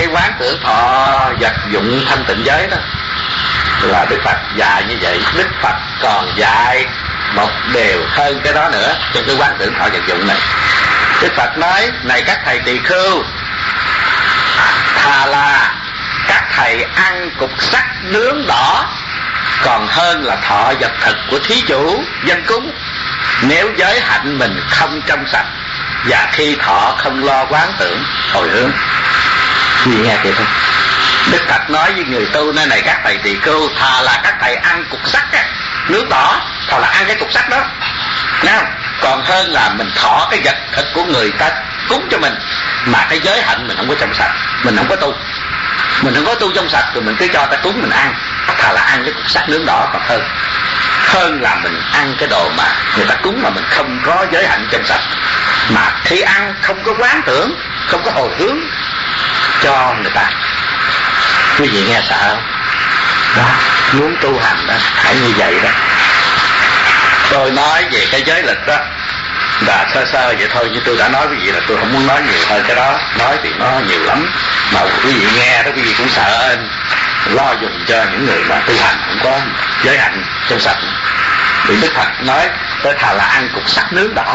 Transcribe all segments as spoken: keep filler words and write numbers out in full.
cái quán tưởng thọ vật dụng thanh tịnh giới đó là Đức Phật dạy như vậy. Đức Phật còn dạy một điều hơn cái đó nữa trong cái quán tưởng thọ vật dụng này. Đức Phật nói: này các thầy tỳ khưu, thà là các thầy ăn cục sắt nướng đỏ còn hơn là thọ vật thực của thí chủ dân cúng, nếu giới hạnh mình không trong sạch và khi thọ không lo quán tưởng hồi hướng. Gì nghe kìa thôi. Đức Phật nói với người tu nơi này: các thầy tỳ khưu, thà là các thầy ăn cục sắt á, nướng đỏ, thà là ăn cái cục sắt đó, nghe không? Còn hơn là mình thọ cái vật thực của người ta cúng cho mình mà cái giới hạnh mình không có trong sạch, mình không có tu, mình không có tu trong sạch rồi mình cứ cho ta cúng mình ăn. Thà là ăn cái cục sắt nướng đỏ còn hơn hơn là mình ăn cái đồ mà người ta cúng mà mình không có giới hạnh trong sạch, mà khi ăn không có quán tưởng, không có hồi hướng cho người ta. Quý vị nghe sợ không? Đó, muốn tu hành đó phải như vậy đó. Tôi nói về cái giới lực đó là sơ sơ vậy thôi, như tôi đã nói quý vị là tôi không muốn nói nhiều hơn cái đó. Nói thì nó nhiều lắm mà quý vị nghe đó quý vị cũng sợ anh lo dùng cho những người mà tu hành không có giới hạnh trong sạch. Vì Đức Phật nói tôi thà là ăn cục sắt nướng đỏ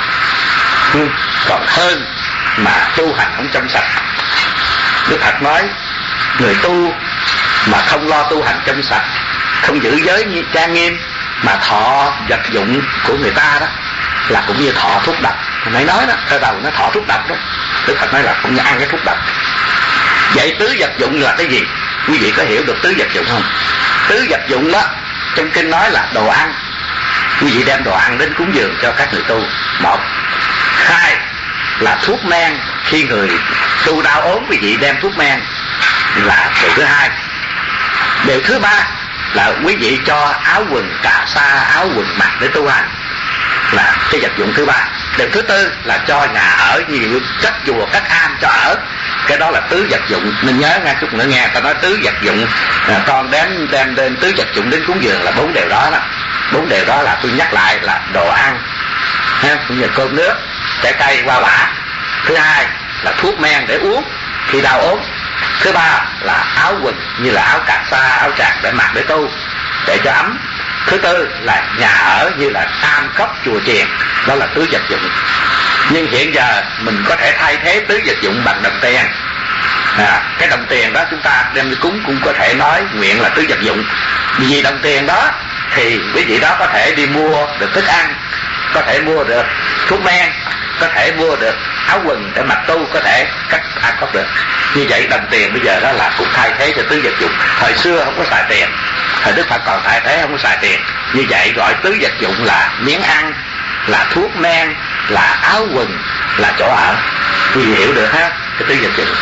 còn hơn mà tu hành không trong sạch. Đức Phật nói người tu mà không lo tu hành trong sạch, không giữ giới như trang nghiêm mà thọ vật dụng của người ta đó là cũng như thọ thuốc độc. Nãy nói đó, thời đầu nó thọ thuốc độc đó. Đức Phật nói là cũng như ăn cái thuốc độc. Vậy tứ vật dụng là cái gì? Quý vị có hiểu được tứ vật dụng không? Tứ vật dụng đó trong kinh nói là đồ ăn. Quý vị đem đồ ăn đến cúng dường cho các người tu. Một. Hai là thuốc men. Khi người tu đau ốm quý vị đem thuốc men là điều thứ hai. Điều thứ ba là quý vị cho áo quần cà sa, áo quần mặc để tu hành, là cái vật dụng thứ ba. Điều thứ tư là cho nhà ở, nhiều các chùa các am cho ở, cái đó là tứ vật dụng. Nên nhớ nghe chút nữa nghe, ta nói tứ vật dụng, à, con đem đem đến tứ vật dụng đến cúng dường là bốn điều đó đó. Bốn điều đó là tôi nhắc lại là đồ ăn, ha, cũng như cơm nước, trái cây, hoa quả. Thứ hai là thuốc men để uống khi đau ốm. Thứ ba là áo quần như là áo cà sa, áo trạc để mặc để tu, để cho ấm. Thứ tư là nhà ở như là am cốc chùa chiền, đó là tứ vật dụng. Nhưng hiện giờ mình có thể thay thế tứ vật dụng bằng đồng tiền. À, cái đồng tiền đó chúng ta đem đi cúng cũng có thể nói nguyện là tứ vật dụng. Vì đồng tiền đó thì quý vị đó có thể đi mua được thức ăn, có thể mua được thuốc men, có thể mua được áo quần để mặc tu, có thể cắt ăn cốc được. Như vậy đồng tiền bây giờ đó là cũng thay thế cho tứ vật dụng. Thời xưa không có xài tiền, thời Đức Phật còn thay thế không có xài tiền. Như vậy gọi tứ vật dụng là miếng ăn, là thuốc men, là áo quần, là chỗ ở. Quý vị hiểu được ha, cái tứ vật dụng.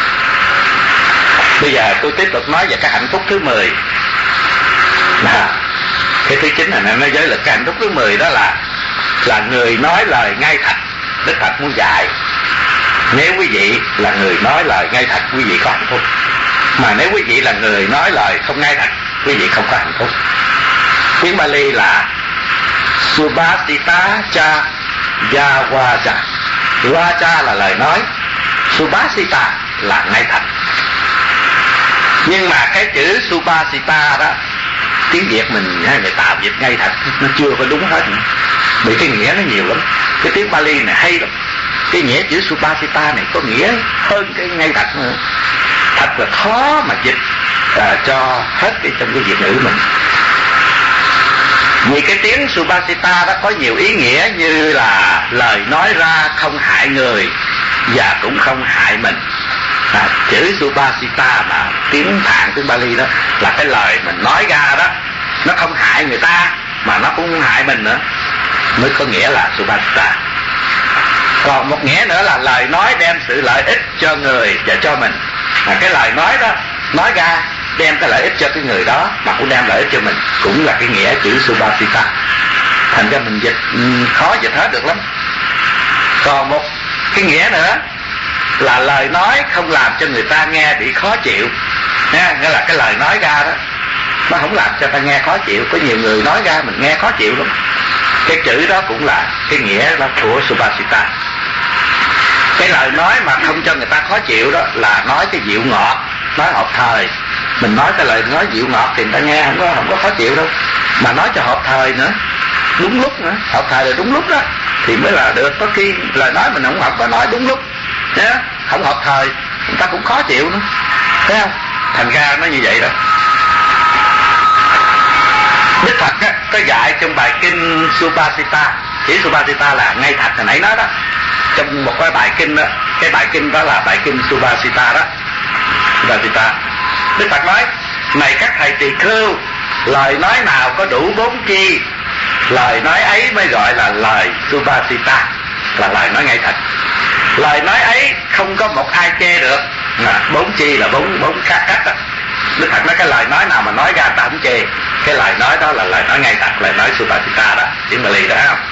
Bây giờ tôi tiếp tục nói về cái hạnh phúc thứ mười. À, cái thứ chín này nó giới lực. Cái hạnh phúc thứ mười đó là là người nói lời ngay thật. Đức Phật muốn dạy nếu quý vị là người nói lời ngay thật, quý vị có hạnh phúc. Mà nếu quý vị là người nói lời không ngay thật, quý vị không có hạnh phúc. Tiếng Bali là Subhasita cha Yavaja. Vaja là lời nói, Subhasita là ngay thật. Nhưng mà cái chữ Subhasita đó, tiếng Việt mình hay người tạo dịch ngay thật nó chưa có đúng hết nữa. Bởi cái nghĩa nó nhiều lắm. Cái tiếng Bali này hay lắm. Cái nghĩa chữ Subhasita này có nghĩa hơn cái ngay thật nữa. Thật là khó mà dịch à, cho hết cái trong cái Việt ngữ mình. Vì cái tiếng Subhasita đó có nhiều ý nghĩa như là lời nói ra không hại người và cũng không hại mình. À, chữ Subhasita mà tiếng Phạn, tiếng Bali đó là cái lời mình nói ra đó, nó không hại người ta mà nó cũng không hại mình nữa, mới có nghĩa là Subhasita. Còn một nghĩa nữa là lời nói đem sự lợi ích cho người và cho mình. À, cái lời nói đó nói ra đem cái lợi ích cho cái người đó mà cũng đem lợi ích cho mình, cũng là cái nghĩa chữ Subhasita. Thành ra mình dịch khó dịch hết được lắm. Còn một cái nghĩa nữa là lời nói không làm cho người ta nghe bị khó chịu. Nha, nghĩa là cái lời nói ra đó nó không làm cho ta nghe khó chịu. Có nhiều người nói ra mình nghe khó chịu lắm. Cái chữ đó cũng là cái nghĩa đó của Subhasita. Cái lời nói mà không cho người ta khó chịu đó là nói cái dịu ngọt, nói hợp thời. Mình nói cái lời nói dịu ngọt thì người ta nghe không có không có khó chịu đâu, mà nói cho hợp thời nữa, đúng lúc nữa. Hợp thời là đúng lúc đó thì mới là được. Có khi lời nói mình không hợp có nói đúng lúc nhá, không hợp thời người ta cũng khó chịu nữa, thấy không? Thành ra nó như vậy đó. Đức Phật á, có dạy trong bài kinh Supasita. Chỉ Supasita là ngay thật hồi nãy nói đó. Trong một cái bài kinh đó, cái bài kinh đó là bài kinh Supasita đó. Supasita. Đức Phật nói: này các thầy tỳ khưu, lời nói nào có đủ bốn chi, lời nói ấy mới gọi là lời Supasita, là lời nói ngay thật. Lời nói ấy không có một ai chê được. À, bốn chi là bốn bốn cách cách đó. Đức Phật nói cái lời nói nào mà nói ra ta không chê, cái lời nói đó là lời nói ngay thật, lời nói Supasita đó, tiếng Bali đó không?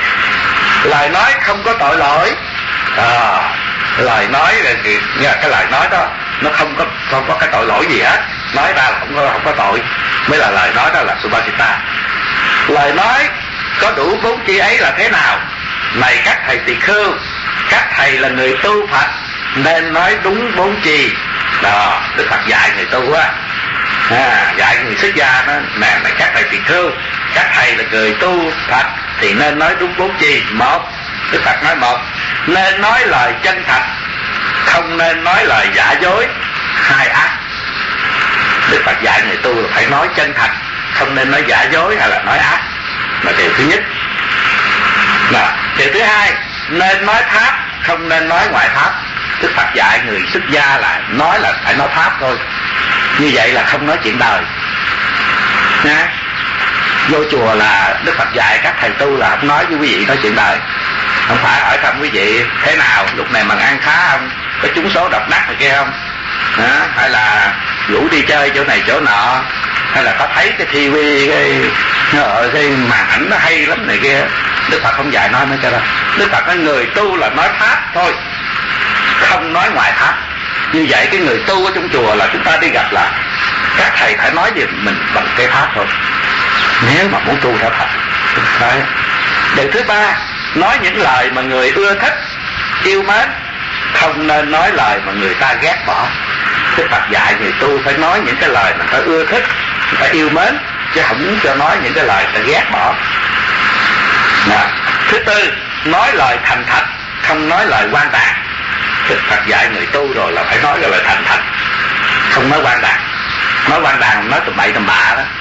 Lời nói không có tội lỗi. À, lời nói là cái lời nói đó nó không có không có cái tội lỗi gì hết, nói ra là không có không có tội, mới là lời nói đó là Supasita. Lời nói có đủ bốn chi ấy là thế nào? Này các thầy tỳ khưu, các thầy là người tu Phật nên nói đúng bốn chi. Đó, Đức Phật dạy người tu á, à, dạy người xuất gia đó, nè này các thầy tỳ khưu, các thầy là người tu Phật thì nên nói đúng bốn chi. Một, Đức Phật nói một, nên nói lời chân thật, không nên nói lời giả dối, hai ác. Đức Phật dạy người tu là phải nói chân thật, không nên nói giả dối hay là nói ác, là điều thứ nhất. Nào, điều thứ hai, nên nói pháp, không nên nói ngoài pháp. Đức Phật dạy người xuất gia là nói là phải nói pháp thôi, như vậy là không nói chuyện đời nha. Vô chùa là Đức Phật dạy các thầy tu là không nói với quý vị nói chuyện đời, không phải hỏi thăm quý vị thế nào, lúc này mà ăn khá không, có trúng số độc đắc này kia không, à, hay là rủ đi chơi chỗ này chỗ nọ, hay là có thấy cái tivi cái ở cái màn ảnh nó hay lắm này kia. Đức Phật không dạy nói mấy cái đó. Đức Phật nói người tu là nói pháp thôi, không nói ngoại pháp. Như vậy cái người tu ở trong chùa là chúng ta đi gặp là các thầy phải nói về mình bằng cái pháp thôi, nếu mà muốn tu theo Phật. Đấy. Điều thứ ba, nói những lời mà người ưa thích, yêu mến, không nên nói lời mà người ta ghét bỏ. Đức Phật dạy người tu phải nói những cái lời mà người ta ưa thích, người ta yêu mến, chứ không cho nói những cái lời người ta ghét bỏ. Đó. Thứ tư, nói lời thành thật, không nói lời quan đàn. Đức Phật dạy người tu rồi là phải nói cái lời thành thật, không nói quan đàn. Nói quan đàn nói tầm bậy tầm bạ đó,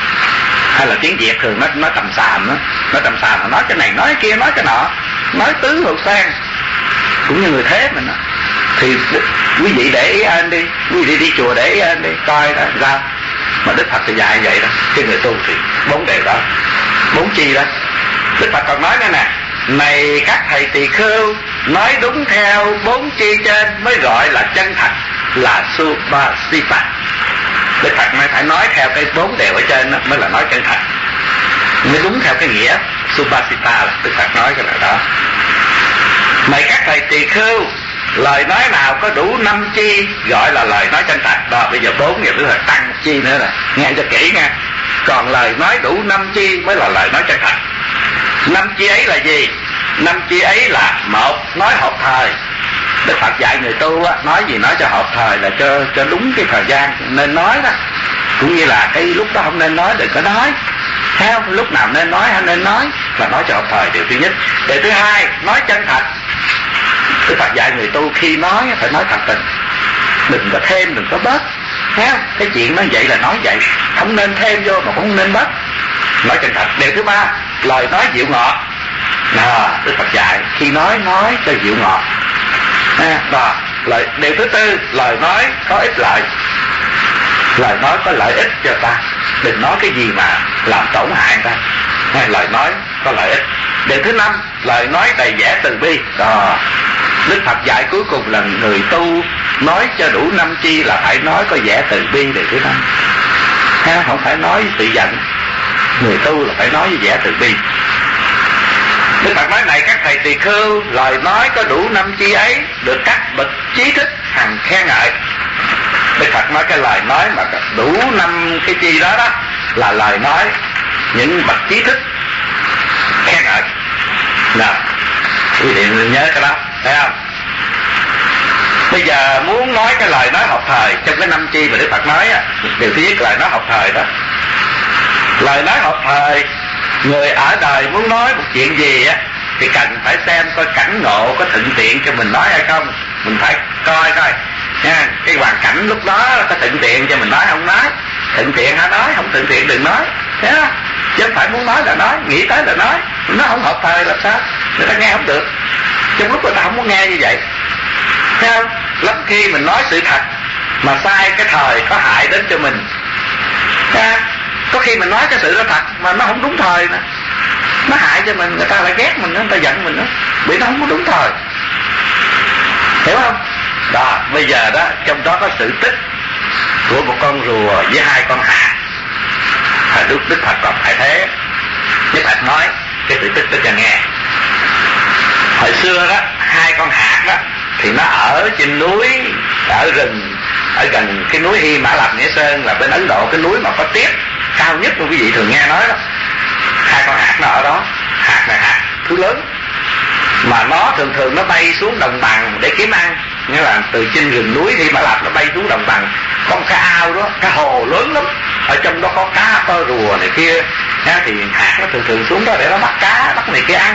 hay là tiếng Việt thường nó nói tầm xàm đó, nói tầm xàm là nói cái này nói cái kia nói cái nọ, nói tứ hột sang, cũng như người thế mình đó. Thì quý vị để ý anh đi, quý vị đi chùa để ý anh đi, coi đó ra. Mà Đức Phật thì dạy vậy đó, cái người tu thì bốn điều đó, bốn chi đó. Đức Phật còn nói nữa nè, này các thầy tỳ khưu, nói đúng theo bốn chi trên mới gọi là chân thật, là Supasita. Đức Phật mới phải nói theo cái bốn điều ở trên đó, mới là nói chân thật, mới đúng theo cái nghĩa Supasita là Đức Phật nói cái này đó. Này các thầy tỳ khưu, lời nói nào có đủ năm chi gọi là lời nói chân thật. Đó, bây giờ bốn giờ Đức Phật tăng chi nữa nè, nghe cho kỹ nha. Còn lời nói đủ năm chi mới là lời nói chân thật. Năm chi ấy là gì? Năm chi ấy là một, nói hợp thời. Đức Phật dạy người tu á, nói gì nói cho hợp thời, là cho cho đúng cái thời gian nên nói đó, cũng như là cái lúc đó không nên nói đừng có nói, theo lúc nào nên nói hay nên nói là nói cho hợp thời. Điều thứ nhất. Điều thứ hai, nói chân thật. Đức Phật dạy người tu khi nói phải nói thật tình, đừng có thêm đừng có bớt, theo cái chuyện nó vậy là nói vậy, không nên thêm vô mà cũng không nên bớt, nói chân thật. Điều thứ ba, lời nói dịu ngọt. Đó, Đức Phật dạy khi nói nói cho dịu ngọt. À, đó, lời, điều thứ tư, lời nói có ích lợi, lời nói có lợi ích cho ta, đừng nói cái gì mà làm tổn hại người ta. À, lời nói có lợi ích. Điều thứ năm, lời nói đầy vẻ từ bi. Đó, Đức Phật dạy cuối cùng là người tu nói cho đủ năm chi là phải nói có vẻ từ bi. Điều thứ năm, à, không phải nói tự giận, người tu là phải nói với vẻ từ bi. Đức Phật nói này các thầy tỳ khưu, lời nói có đủ năm chi ấy được các bậc trí thức hằng khen ngợi. Đức Phật nói cái lời nói mà đủ năm cái chi đó đó là lời nói những bậc trí thức khen ngợi. Nào, quý vị nhớ cái đó, thấy không? Bây giờ muốn nói cái lời nói học thời trong cái năm chi mà Đức Phật nói á, điều thứ nhất lời nói học thời đó. Lời nói học thời, người ở đời muốn nói một chuyện gì á thì cần phải xem coi cảnh ngộ có thuận tiện cho mình nói hay không. Mình phải coi coi nha, cái hoàn cảnh lúc đó có thuận tiện cho mình nói không nói. Thuận tiện hả nói, không thuận tiện đừng nói. Thế đó. Chứ không phải muốn nói là nói, nghĩ tới là nói. Nó không hợp thời là sao? Người ta nghe không được. Trong lúc người ta không muốn nghe như vậy. Thấy không? Lắm khi mình nói sự thật mà sai cái thời có hại đến cho mình. Thấy có khi mình nói cái sự đó thật mà nó không đúng thời nữa, nó hại cho mình, người ta lại ghét mình, người ta giận mình nữa, vì nó không có đúng thời. Hiểu không? Đó, bây giờ đó trong đó có sự tích của một con rùa với hai con hạt. Hồi Đức Đức Phật còn phải thế. Đức Phật nói cái sự tích đó cho nghe. Hồi xưa đó hai con hạt đó thì nó ở trên núi, ở rừng, ở gần cái núi Hy Mã Lạp Nghĩa Sơn là bên Ấn Độ, cái núi mà có tiết cao nhất mà quý vị thường nghe nói đó. Hai con hạt nó ở đó. Hạt này hạt thứ lớn mà nó thường thường nó bay xuống đồng bằng để kiếm ăn. Nghĩa là từ trên rừng núi Hy Mã Lạp nó bay xuống đồng bằng, có một cái ao đó, cái hồ lớn lắm, ở trong đó có cá, có rùa này kia. Thì hạt nó thường thường xuống đó để nó bắt cá, bắt này kia ăn.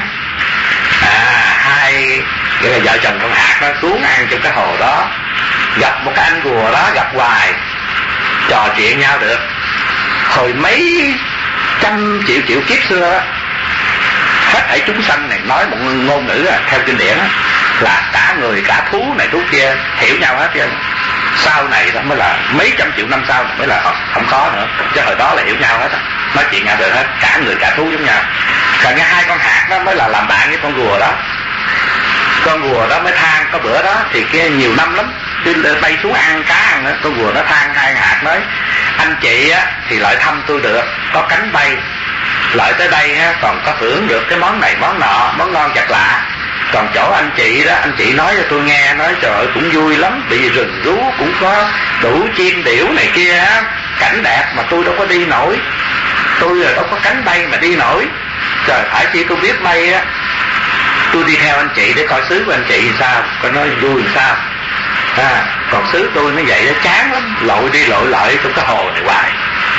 À, hai nghĩa là vợ chồng con hạt nó xuống ăn trong cái hồ đó, gặp một cái anh rùa đó, gặp hoài trò chuyện nhau được. Hồi mấy trăm triệu triệu kiếp xưa hết thảy chúng sanh này nói một ngôn ngữ à, theo kinh điển á, là cả người cả thú này thú kia hiểu nhau hết trơn. Sau này đó mới là mấy trăm triệu năm sau mới là không có nữa, chứ hồi đó là hiểu nhau hết, nói chuyện nhau được hết, cả người cả thú giống nhau. Còn cái hai con hạt đó mới là làm bạn với con rùa đó. Con rùa đó mới than, có bữa đó thì kia nhiều năm lắm tôi bay xuống ăn cá ăn đó. Con rùa nó than hai hạt nói: anh chị á thì lại thăm tôi được, có cánh bay, lại tới đây á còn có hưởng được cái món này món nọ, món ngon vật lạ. Còn chỗ anh chị đó, anh chị nói cho tôi nghe, nói trời ơi cũng vui lắm, bị rừng rú cũng có đủ chim điểu này kia á, cảnh đẹp mà tôi đâu có đi nổi, tôi là đâu có cánh bay mà đi nổi. Trời, phải chi tôi biết bay á, tôi đi theo anh chị để coi xứ của anh chị sao, coi nó vui làm sao. À, còn xứ tôi nó vậy nó chán lắm, lội đi lội lại trong cái hồ này hoài.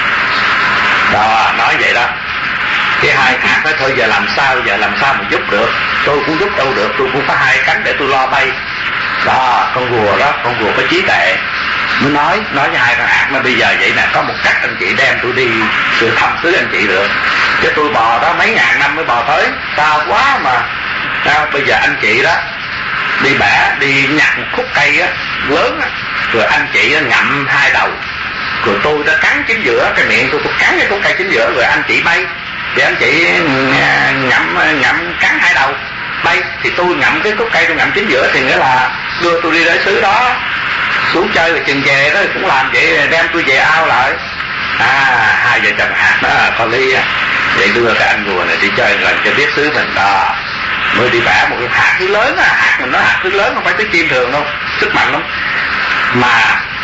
Đó, nói vậy đó. Cái hai hạt nói thôi giờ làm sao, giờ làm sao mà giúp được, tôi cũng giúp đâu được, tôi cũng có hai cánh để tôi lo bay. Đó, con rùa đó, con rùa có trí tuệ, mới nói, nói với hai con hạt mà bây giờ vậy nè, có một cách anh chị đem tôi đi sự thăm xứ anh chị được, chứ tôi bò đó mấy ngàn năm mới bò tới, xa quá mà. Sao bây giờ anh chị đó đi bẻ, đi nhặt một khúc cây á lớn á, rồi anh chị ngậm hai đầu, rồi tôi đã cắn chính giữa, cái miệng tôi tôi cắn cái khúc cây chính giữa, rồi anh chị bay, thì anh chị ngậm ngậm cắn hai đầu bay, thì tôi ngậm cái khúc cây tôi ngậm chính giữa, thì nghĩa là đưa tôi đi đến xứ đó xuống chơi, rồi chừng về đó cũng làm vậy, đem tôi về ao lại. À, hai vợ chồng hạt đó con Ly vậy đưa cái anh rùa này đi chơi lần cho biết xứ mình đó, mới đi bẻ một cái hạt thứ lớn à, hạt mình nói hạt thứ lớn không phải tới chim thường đâu, sức mạnh lắm. Mà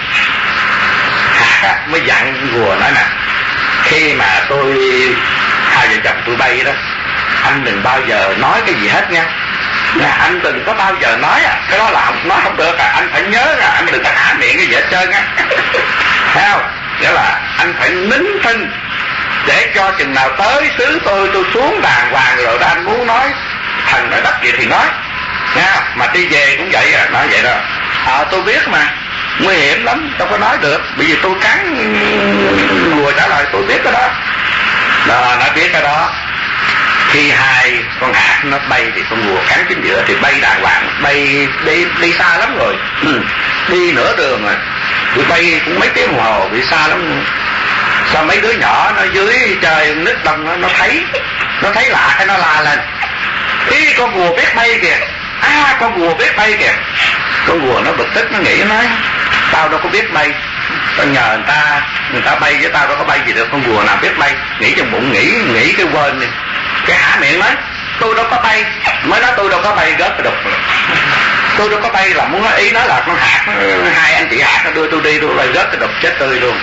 hạt á, mới dặn rùa nói nè, khi mà tôi hai vợ chồng tôi bay đó, anh đừng bao giờ nói cái gì hết nha. Nè, anh đừng có bao giờ nói à, cái đó là không, nói không được à, anh phải nhớ à, anh đừng có há miệng cái gì hết trơn á. Thấy không? Nghĩa là anh phải nín thinh để cho chừng nào tới xứ tôi tôi xuống đàng hoàng rồi đó, anh muốn nói thần nói đất gì thì nói nha. Mà đi về cũng vậy à, nói vậy đó. À, tôi biết mà nguy hiểm lắm, đâu có nói được, bởi vì tôi cắn rùa trả lời tôi biết cái đó. Đó, nó biết cái đó. Khi hai con hạt nó bay thì con rùa cắn chính giữa thì bay đàng hoàng, bay đi đi xa lắm rồi, ừ. Đi nửa đường rồi, tụi bay cũng mấy tiếng đồng hồ, bị xa lắm. Sao mấy đứa nhỏ nó dưới trời nít đông nó, nó thấy nó thấy lạ cái nó la lên: ý con rùa biết bay kìa, à con rùa biết bay kìa. Con rùa nó bực tức, nó nghĩ nói tao đâu có biết bay, tao nhờ người ta người ta bay với tao đâu có bay gì được, con rùa nào biết bay. Nghĩ trong bụng, nghĩ nghĩ cái quên đi, cái há miệng nói tôi đâu có bay, mới nói tôi đâu có bay, gớt cái đục. Tôi đâu có bay là muốn nói ý nói là con hạt, hai anh chị hạt nó đưa tôi đi, tôi lại gớt cái đục chết tươi luôn.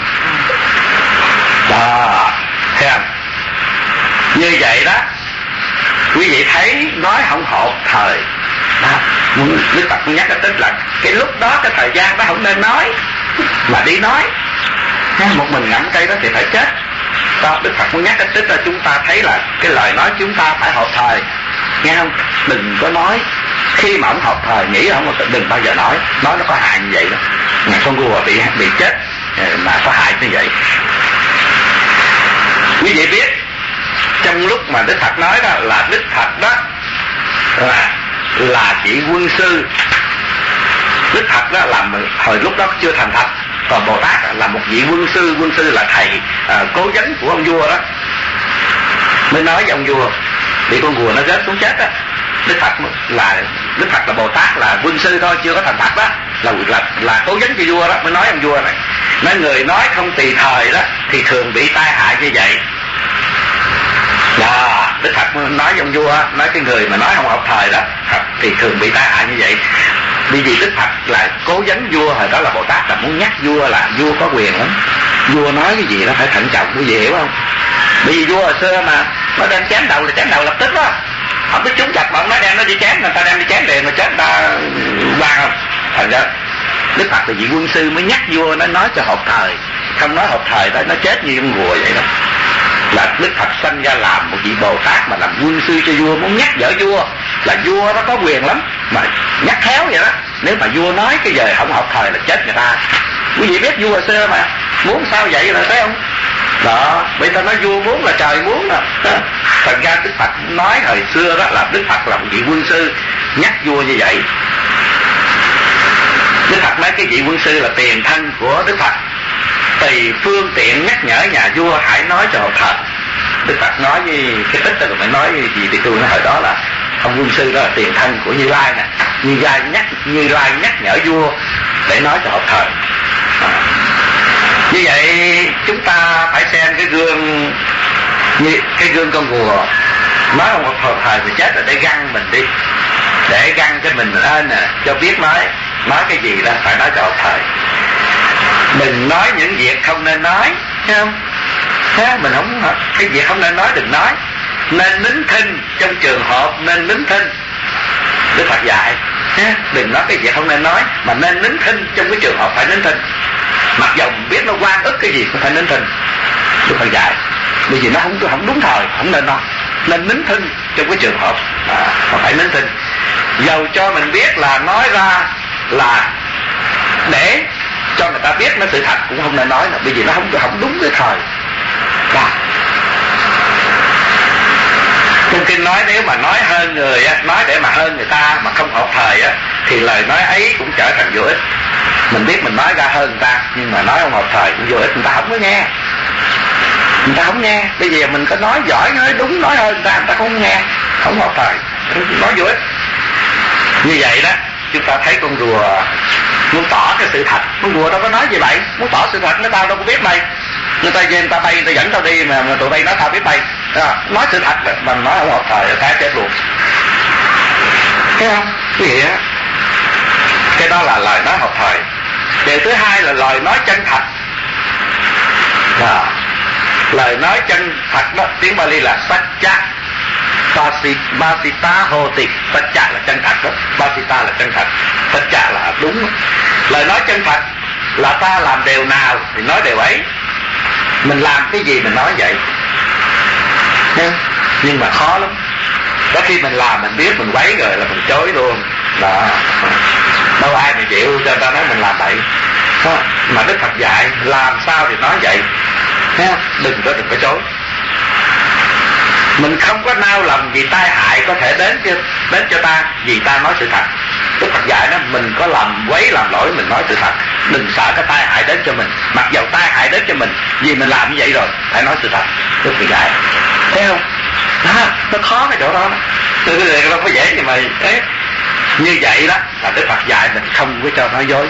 Đó, thấy không? Như vậy đó, quý vị thấy nói không hột thời đó. Đức Phật muốn nhắc cái tức là cái lúc đó cái thời gian đó không nên nói mà đi nói. Một mình ngậm cây đó thì phải chết. Đó, Đức Phật muốn nhắc cái tức là chúng ta thấy là cái lời nói chúng ta phải hợp thời, nghe không? Đừng có nói khi mà ông hợp thời nghĩ không, đừng bao giờ nói, nói nó có hại như vậy đó. Ngày con rùa bị bị chết mà có hại như vậy. Quý vị biết trong lúc mà Đức Phật nói đó là Đức Phật đó là là chỉ quân sư. Đức Phật đó là hồi lúc đó chưa thành Phật, còn Bồ Tát là một vị quân sư. Quân sư là thầy à, cố vấn của ông vua đó, mới nói với ông vua bị con rùa nó rớt xuống chết đó. Đức Phật là Đức Phật là Bồ Tát là quân sư thôi, chưa có thành Phật đó, là là là cố vấn cho vua đó, mới nói ông vua này, nói người nói không tùy thời đó thì thường bị tai hại như vậy. Đó, Đức Phật nói với ông vua, nói cái người mà nói không hợp thời đó thì thường bị tai hại như vậy. Bởi vì Đức Phật là cố vấn vua, hồi đó là Bồ Tát là muốn nhắc vua là vua có quyền lắm, vua nói cái gì nó phải thận trọng, quý vị hiểu không? Bởi vì vua hồi xưa mà nó đem chém đầu là chém đầu lập tức đó, không biết trúng chặt mà ông nói đem nó đi chém, người ta đem đi chém liền mà chết ta vàng không. Thành ra Đức Phật là vị quân sư mới nhắc vua nó nói cho hợp thời, không nói hợp thời đó nó chết như con rùa vậy đó. Là Đức Phật sanh ra làm một vị Bồ Tát mà làm quân sư cho vua, muốn nhắc nhở vua là vua nó có quyền lắm, mà nhắc khéo vậy đó. Nếu mà vua nói cái giờ không hợp thời là chết người ta. Quý vị biết vua hồi xưa mà muốn sao vậy là thấy không? Đó, bây giờ nói vua muốn là trời muốn đó. Thành ra Đức Phật nói hồi xưa đó là Đức Phật là một vị quân sư nhắc vua như vậy. Đức Phật nói cái vị quân sư là tiền thân của Đức Phật, tùy phương tiện nhắc nhở nhà vua hãy nói cho hợp thời. Đức Phật nói với cái tích rồi phải nói gì thì tôi nói hồi đó là ông quân sư đó là tiền thân của Như Lai nè. Như Lai nhắc Như Lai nhắc nhở vua để nói cho hợp thời. À. Như vậy chúng ta phải xem cái gương như cái gương con rùa nói không hợp thời thì chết rồi, để găng mình đi, để găng cho mình lên nè, cho biết nói nói cái gì đó phải nói cho hợp thời. Đừng nói những việc không nên nói, thấy không? Thế mình không, cái việc không nên nói đừng nói. Nên nín thinh trong trường hợp nên nín thinh. Đức Phật dạy đừng nói cái việc không nên nói, mà nên nín thinh trong cái trường hợp phải nín thinh. Mặc dầu biết nó oan ức cái gì cũng phải nín thinh. Đức Phật dạy bởi vì nó không không đúng thời, không nên nói, nên nín thinh trong cái trường hợp à, mà phải nín thinh. Dầu cho mình biết là nói ra là để cho người ta biết nó sự thật cũng không nên nói nữa, bởi vì nó không không đúng cái thời. Và trong kinh nói nếu mà nói hơn người á, nói để mà hơn người ta mà không hợp thời á, thì lời nói ấy cũng trở thành vô ích. Mình biết mình nói ra hơn người ta nhưng mà nói không hợp thời cũng vô ích, người ta không có nghe, người ta không nghe. Bây giờ mình có nói giỏi, nói đúng, nói hơn người ta, người ta không nghe, không hợp thời, nói vô ích. Như vậy đó chúng ta thấy con rùa muốn tỏ cái sự thật, con rùa đâu có nói gì vậy, muốn tỏ sự thật, nó tao đâu có biết bay, người ta về người ta bay, người ta dẫn tao đi mà, mà tụi bay nói tao biết bay, à, nói sự thật mà nói không hợp thời là cái chết luôn, thấy không? Cái gì á, cái đó là lời nói hợp thời. Điều thứ hai là lời nói chân thật. À, lời nói chân thật đó tiếng Bali là Satcha. Basita hoti, Satcha là chân thật đó, Basita là chân thật, Satcha là đúng. Lời nói chân thật là ta làm điều nào thì nói điều ấy, mình làm cái gì mình nói vậy. Nhưng mà khó lắm, có khi mình làm mình biết mình quấy rồi là mình chối luôn đó. Đâu ai mà chịu cho ta nói mình làm vậy đó. Mà Đức Phật dạy làm sao thì nói vậy, đừng có đừng có chối. Mình không có nao lòng vì tai hại có thể đến cho, đến cho ta vì ta nói sự thật. Đức Phật dạy đó, mình có làm quấy làm lỗi mình nói sự thật, đừng sợ cái tai hại đến cho mình. Mặc dầu tai hại đến cho mình vì mình làm như vậy rồi phải nói sự thật. Đức Phật dạy, thấy không? Đó, nó khó cái chỗ đó, đó. Nó có dễ nhưng mà thế như vậy đó là Đức Phật dạy mình không có cho nói dối,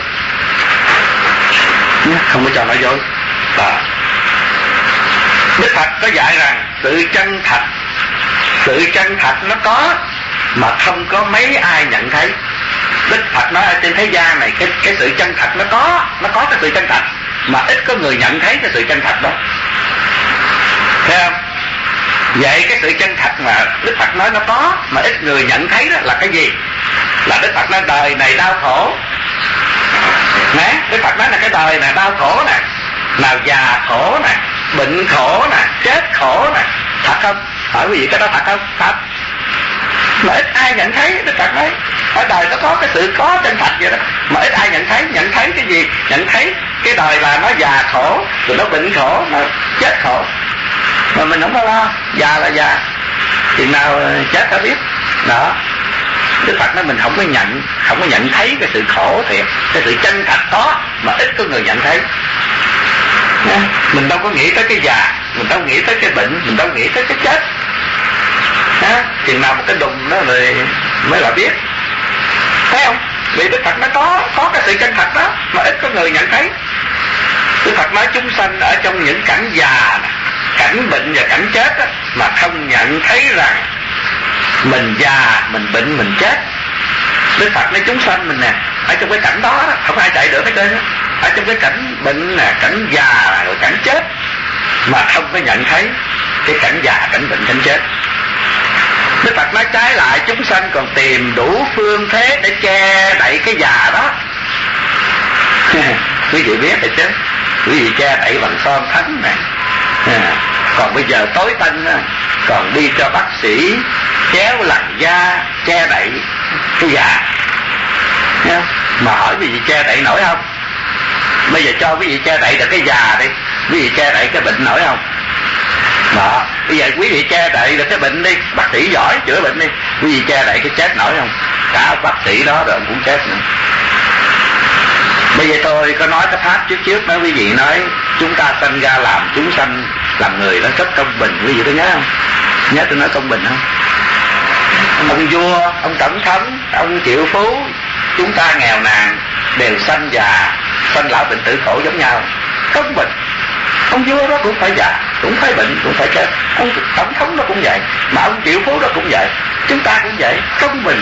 không có cho nói dối. Đó. Đức Phật có dạy rằng sự chân thật, sự chân thật nó có mà không có mấy ai nhận thấy. Đức Phật nói ở trên thế gian này cái cái sự chân thật nó có, nó có cái sự chân thật mà ít có người nhận thấy cái sự chân thật đó, thấy không? Vậy cái sự chân thật mà Đức Phật nói nó có mà ít người nhận thấy đó là cái gì? là Đức Phật nói đời này đau khổ nè, Đức Phật nói là cái đời này đau khổ nè, nào già khổ nè, bệnh khổ nè, chết khổ nè. Thật không? Hỏi quý vị cái đó thật không? Thật. Mà ít ai nhận thấy. Đức Phật nói ở đời nó có cái sự có chân thật vậy đó, mà ít ai nhận thấy. Nhận thấy cái gì? Nhận thấy cái đời là nó già khổ, rồi nó bệnh khổ, nó chết khổ, mà mình không có lo. Già là già, chừng nào chết ta biết đó. Đức Phật nói mình không có nhận, không có nhận thấy cái sự khổ thiệt, cái sự chân thật đó, mà ít có người nhận thấy. Mình đâu có nghĩ tới cái già, mình đâu nghĩ tới cái bệnh, mình đâu nghĩ tới cái chết. Chừng nào một cái đùng đó rồi mới là biết, thấy không? Vì Đức Phật nó có có cái sự chân thật đó, mà ít có người nhận thấy. Đức Phật nói chúng sanh ở trong những cảnh già, cảnh bệnh và cảnh chết đó, mà không nhận thấy rằng mình già, mình bệnh, mình chết. Đức Phật nói chúng sanh mình nè, ở trong cái cảnh đó, đó không ai chạy được hết trơn. Ở trong cái cảnh bệnh nè, cảnh già rồi cảnh chết, mà không có nhận thấy cái cảnh già, cảnh bệnh, cảnh chết. Đức Phật nói trái lại chúng sanh còn tìm đủ phương thế để che đậy cái già đó. Quý vị biết rồi chứ, quý vị che đậy bằng son phấn này. Còn bây giờ tối tân còn đi cho bác sĩ chéo làn da che đậy cái già. Mà hỏi quý vị che đậy nổi không? Bây giờ cho quý vị che đậy được cái già đi, quý vị che đậy cái bệnh nổi không? Đó, bây giờ quý vị che đậy được cái bệnh đi, bác sĩ giỏi chữa bệnh đi, quý vị che đậy cái chết nổi không? Cả bác sĩ đó rồi cũng chết nữa. Bây giờ tôi có nói cái pháp trước trước nói quý vị nói chúng ta sanh ra làm chúng sanh làm người nó rất công bình, quý vị có nhớ không? Nhớ tôi nói công bình không? Ông vua, ông tổng thống, ông triệu phú, chúng ta nghèo nàn đều sanh già, sanh lão bệnh tử khổ giống nhau, công bình. Ông vua đó cũng phải già, cũng phải bệnh, cũng phải chết. Ông tổng thống đó cũng vậy, mà ông triệu phú đó cũng vậy, chúng ta cũng vậy, công bình.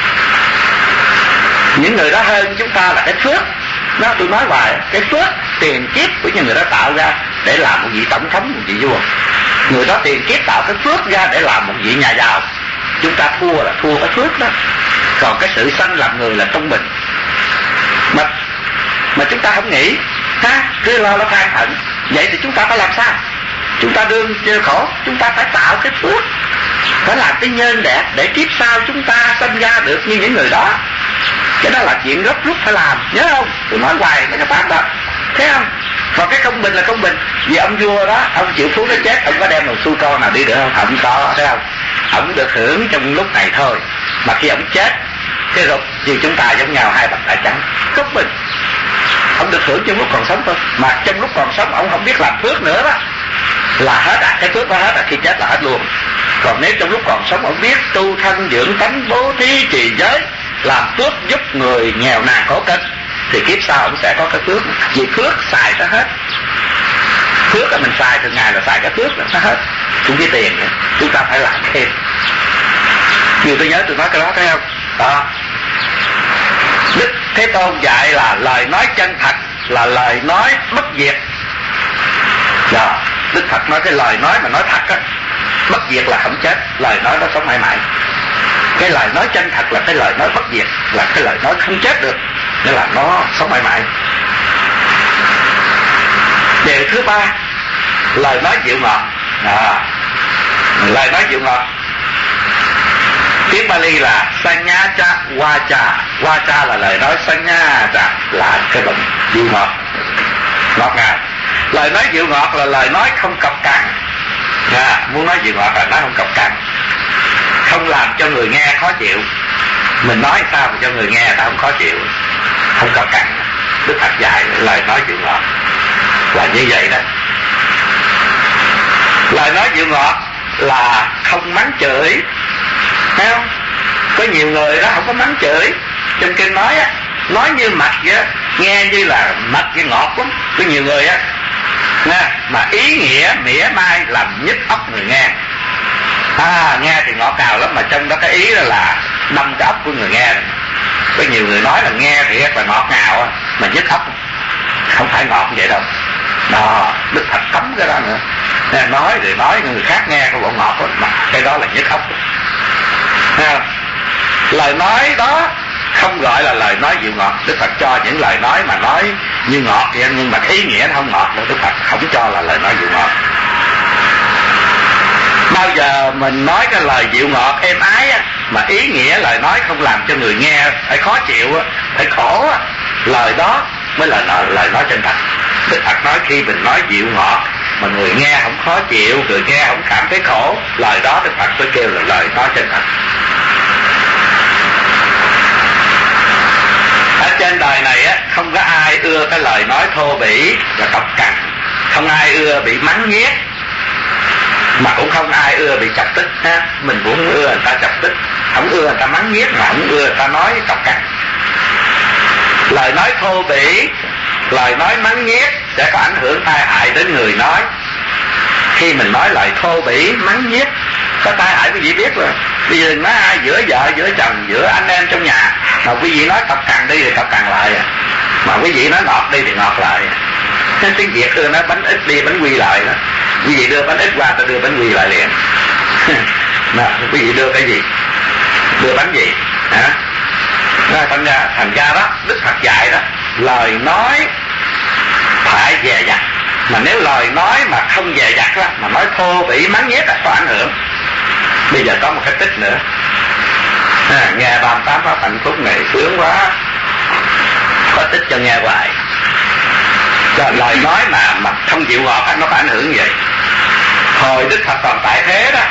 Những người đó hơn chúng ta là cái phước đó, tôi nói hoài, cái phước tiền kiếp của những người đó tạo ra để làm một vị tổng thống, một vị vua. Người đó tiền kiếp tạo cái phước ra để làm một vị nhà giàu. Chúng ta thua là thua cái phước đó. Còn cái sự sanh làm người là công bình. Mà, mà chúng ta không nghĩ, ha, cứ lo lo than hận. Vậy thì chúng ta phải làm sao? Chúng ta đương chơi khổ, chúng ta phải tạo cái phước, phải làm cái nhân đẹp để kiếp sau chúng ta sanh ra được như những người đó. Cái đó là chuyện gấp rút phải làm, nhớ không? Tôi nói hoài mấy cái pháp đó, thấy không? Còn cái công bình là công bình. Vì ông vua đó, ông triệu phú nó chết, ông có đem một xu con nào đi được không? Không có, thấy không? Ông được hưởng trong lúc này thôi, mà khi ông chết cái rồi như chúng ta giống nhau, hai bàn tay trắng, công bình. Ông được hưởng trong lúc còn sống thôi, mà trong lúc còn sống ông không biết làm phước nữa đó là hết à, cái phước đó hết à, khi chết là hết luôn. Còn nếu trong lúc còn sống ông biết tu thân dưỡng tánh, bố thí trì giới, làm phước giúp người nghèo nàn khổ cực, thì kiếp sau ông sẽ có cái phước. Vì phước xài nó hết, phước là mình xài thường ngày là xài cái phước là nó hết, cũng cái tiền nữa. Chúng ta phải làm thêm. Như tôi nhớ tôi nói cái đó, thấy không? Đó, Đức Thế Tôn dạy là lời nói chân thật là lời nói bất diệt. Đó, Đức Phật nói cái lời nói mà nói thật á, bất diệt là không chết, lời nói nó sống mãi mãi. Cái lời nói chân thật là cái lời nói bất diệt, là cái lời nói không chết được, nên là nó sống mãi mãi. Điều thứ ba, lời nói dịu ngọt. Đó, lời nói dịu ngọt, tiếng Bali là Sanyacha Vacha. Vacha là lời nói, Sanyacha là cái bệnh dịu ngọt, ngọt ngào. Lời nói dịu ngọt là lời nói không cộc cằn. À, muốn nói dịu ngọt là nói không cộc cằn, không làm cho người nghe khó chịu. Mình nói sao mà cho người nghe ta không khó chịu, không cộc cằn. Đức Phật dạy lời nói dịu ngọt là như vậy đó. Lời nói dịu ngọt là không mắng chửi, thấy không? Có nhiều người đó không có mắng chửi, trong kinh nói á, nói như mật vậy, nghe như là mật với ngọt lắm. Có nhiều người á, nghe mà ý nghĩa mỉa mai làm nhức óc người nghe. À, nghe thì ngọt ngào lắm, mà trong đó cái ý là, là đâm cái óc của người nghe. Có nhiều người nói là nghe thì rất là ngọt ngào á, mà nhức óc. Không phải ngọt như vậy đâu. Đó, Đức Phật cấm cái đó nữa. Nên nói rồi nói người khác nghe có bộ ngọt lắm, mà cái đó là nhức óc. Lời nói đó không gọi là lời nói dịu ngọt. Đức Phật cho những lời nói mà nói như ngọt vậy, nhưng mà ý nghĩa nó không ngọt đâu. Đức Phật không cho là lời nói dịu ngọt. Bao giờ mình nói cái lời dịu ngọt êm ái á, mà ý nghĩa lời nói không làm cho người nghe phải khó chịu á, phải khổ á, lời đó mới là lời, lời nói chân thật. Đức Phật nói khi mình nói dịu ngọt mà người nghe không khó chịu, người nghe không cảm thấy khổ, lời đó Đức Phật mới kêu là lời nói chân thật. Ở trên đời này á, không có ai ưa cái lời nói thô bỉ và cọc cằn, không ai ưa bị mắng nhiếc, mà cũng không ai ưa bị chọc tức ha. Mình cũng không ưa người ta chọc tức, không ưa người ta mắng nhiếc, mà không ưa người ta nói cọc cằn. Lời nói thô bỉ, lời nói mắng nhiếc sẽ có ảnh hưởng tai hại đến người nói. Khi mình nói lời thô bỉ, mắng nhiếc có tai hại quý vị biết rồi. Bây giờ nói ai giữa vợ, giữa chồng, giữa anh em trong nhà, mà quý vị nói cọc cằn đi thì cọc cằn lại, mà quý vị nói ngọt đi thì ngọt lại. Nên tiếng Việt ưa nói bánh ít đi bánh quy lại đó. Quý vị đưa bánh ít qua, ta đưa bánh quy lại liền. Nào, quý vị đưa cái gì? Đưa bánh gì? Hả? Thành ra, thành ra đó, Đức Phật dạy đó, lời nói phải dè dặt. Mà nếu lời nói mà không dè dặt đó, mà nói thô bỉ mắng nhiếc là có ảnh hưởng. Bây giờ có một cái tích nữa. À, nghe ba mươi tám pháp hạnh phúc này sướng quá, có tích cho nghe hoài. Rồi, lời nói mà mà không chịu ngọt nó có ảnh hưởng như vậy. Hồi Đức Phật còn tại thế đó,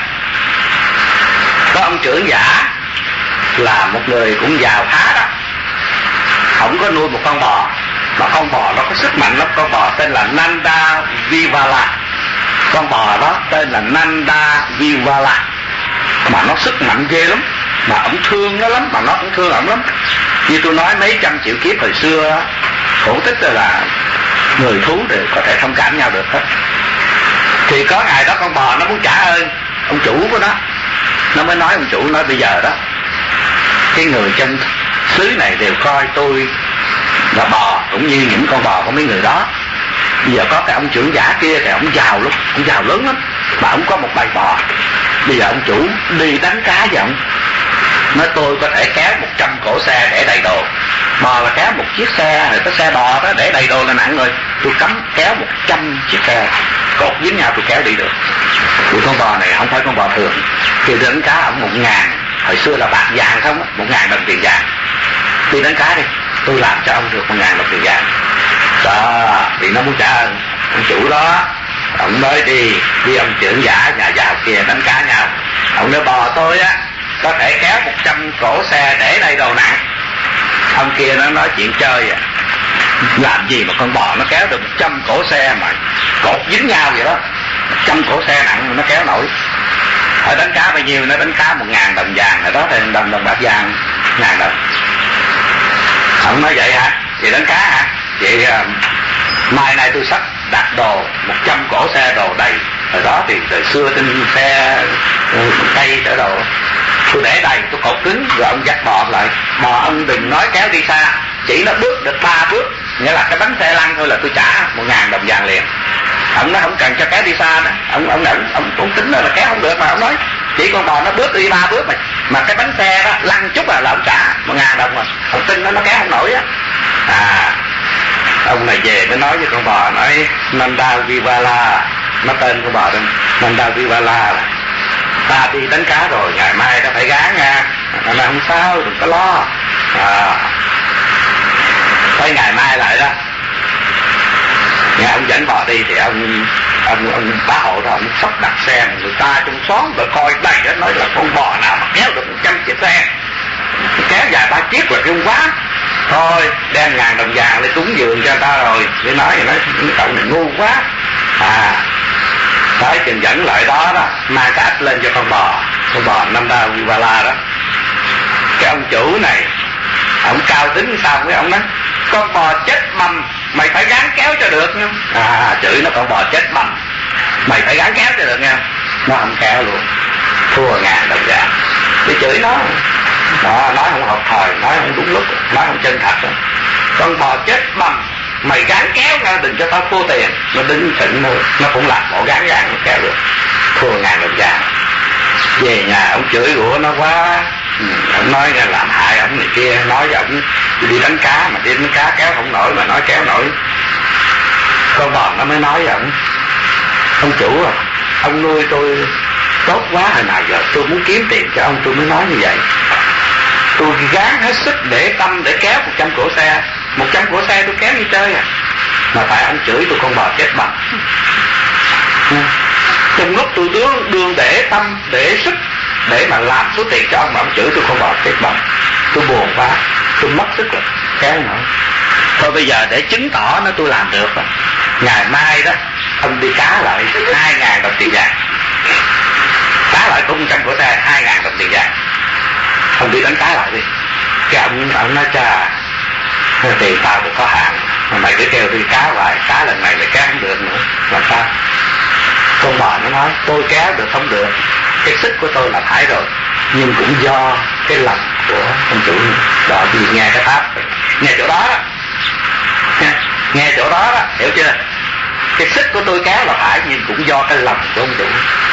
có ông trưởng giả là một người cũng giàu khá đó, không có nuôi một con bò, mà con bò nó có sức mạnh lắm. Con bò tên là Nanda Vivala. Con bò đó tên là Nanda Vivala, mà nó sức mạnh ghê lắm, mà ông thương nó lắm, mà nó cũng thương ổng lắm. Như tôi nói mấy trăm triệu kiếp hồi xưa, cổ tích là người thú đều có thể thông cảm nhau được hết. Thì có ngày đó con bò nó muốn trả ơn ông chủ của nó, nó mới nói ông chủ, nói bây giờ đó cái người trong xứ này đều coi tôi là bò cũng như những con bò của mấy người đó. Bây giờ có cái ông trưởng giả kia thì ông giàu lắm, ông giàu lớn lắm, mà ông có một bầy bò. Bây giờ ông chủ đi đánh cá với ông, nói tôi có thể kéo một trăm cỗ xe để đầy đồ. Bò là kéo một chiếc xe, rồi cái xe bò đó để đầy đồ là nặng rồi, tôi cấm kéo một trăm chiếc xe cột dính nhau tôi kéo đi được. Thì con bò này không phải con bò thường. Khi đánh cá ông một ngàn, hồi xưa là bạc vàng không á, một ngàn đồng tiền vàng. Đi đánh cá đi, tôi làm cho ông được một ngàn đồng tiền vàng. Đó, thì nó muốn trả ơn ông chủ đó. Ông mới đi đi ông trưởng giả nhà giàu kia đánh cá nhau. Ông nói bò tôi á có thể kéo một trăm cỗ xe để đây đồ nặng. Ông kia nó nói chuyện chơi à, làm gì mà con bò nó kéo được một trăm cỗ xe mà cột dính nhau vậy đó, một trăm cỗ xe nặng mà nó kéo nổi. Ở đánh cá bao nhiêu? Nó đánh cá một ngàn đồng vàng, rồi đó thì đồng đồng bạc vàng ngàn đồng. Ông nói vậy hả? Vậy đánh cá hả? Vậy uh, mai này tôi sắp đặt đồ một trăm cỗ xe đồ đầy. Rồi đó thì từ xưa trên xe uh, cây chở đồ tôi để đầy, tôi cột cứng, rồi ông dắt bò lại. Bò ông đừng nói kéo đi xa, chỉ nó bước được ba bước, nghĩa là cái bánh xe lăn thôi là tôi trả một ngàn đồng vàng liền. Ông nói không cần cho kéo đi xa nữa. Ông ông ông ông, ông tính là kéo không được, mà ông nói chỉ con bò nó bước đi ba bước mà mà cái bánh xe đó lăn chút là, là ông trả một ngàn đồng mà. Ông tin nó nó kéo không nổi á. À, ông này về mới nói với con bò, nói Nanda Vivala, nó tên con bò đó Nanda Vivala, ta đi đánh cá rồi, ngày mai ta phải gán nha. Nó nói không sao, đừng có lo. À, tới ngày mai lại đó, nghe ông dẫn bò đi thì ông ông ông bá hộ đó, ông sắp đặt xe, người ta trong xóm rồi coi đầy đó, nói là con bò nào mà kéo được một trăm chiếc xe, kéo dài ba chiếc rồi không quá, thôi đem ngàn đồng vàng để cúng dường cho ta rồi. Để nói thì nói cậu này ngu quá. À, tới chừng dẫn lại đó đó, mang cái ách lên cho con bò, con bò Nanda Vivala đó. Cái ông chủ này ông cao tính sao với ông đó, con bò chết bầm mày phải gán kéo cho được nha. À, chửi nó con bò chết bầm mày phải gán kéo cho được nha. Nó không kéo luôn, thua ngàn đồng vàng. Để chửi nó đó, nói không học thời, nói không đúng lúc, nói không chân thật đó. Con bò chết bầm mày gán kéo nha, đừng cho tao thua tiền. Nó đứng thịnh thôi, nó cũng làm bộ gán gán kéo được, thua ngàn đồng vàng. Về nhà ông chửi rủa nó quá, Ừ, ông nói ra làm hại ông này kia, nói với ông đi đánh cá mà đi đánh cá kéo không nổi mà nói kéo nổi. Con bò nó mới nói với ông: ông chủ à, ông nuôi tôi tốt quá, hồi nào giờ tôi muốn kiếm tiền cho ông tôi mới nói như vậy. Tôi gắng hết sức để tâm để kéo một trăm cổ xe, một trăm cổ xe tôi kéo như chơi à, mà tại ông chửi tôi con bò chết bầm. Trong lúc tôi đương đương để tâm để sức để mà làm số tiền cho ông mà ông chửi tôi con bò chết bầm, tôi buồn quá, tôi mất sức rồi, kéo nổi. Thôi bây giờ để chứng tỏ nó tôi làm được rồi, ngày mai đó ông đi cá lại hai ngàn đồng tiền vàng, cá lại cũng trăm cổ xe hai ngàn đồng tiền vàng, ông đi đánh cá lại đi. Cái ông ông nói: cha, tiền tao được có hạn, mà mày cứ kêu đi cá lại, cá lần này mày kéo không được nữa, làm sao? Con bò nó nói: tôi kéo được không được, cái sức của tôi là phải rồi, nhưng cũng do cái lòng của ông chủ. Đó thì nghe cái pháp, nghe chỗ đó đó, nghe chỗ đó đó, hiểu chưa? Cái sức của tôi kéo là phải, nhưng cũng do cái lòng của ông chủ.